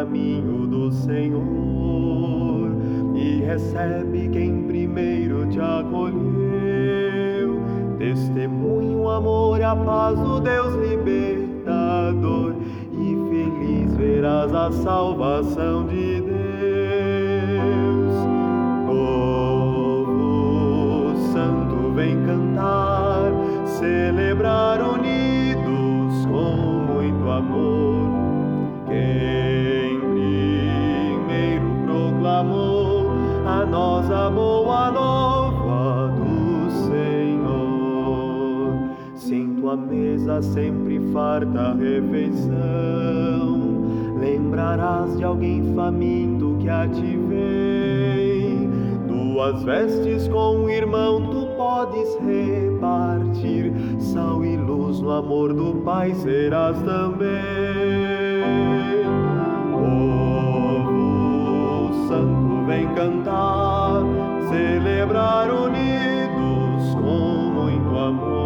caminho do Senhor e recebe quem primeiro te acolheu. Testemunha o amor e a paz do Deus libertador, e feliz verás a salvação de Deus. Povo santo, vem cantar, celebrar unidos com muito amor. Quem primeiro proclamou a nós a boa nova do Senhor. Sinto a mesa sempre farta a refeição, lembrarás de alguém faminto que a te vem. Duas vestes com o irmão tu podes repartir, sal e luz no amor do Pai serás também. Povo santo, vem cantar, celebrar unidos com muito amor.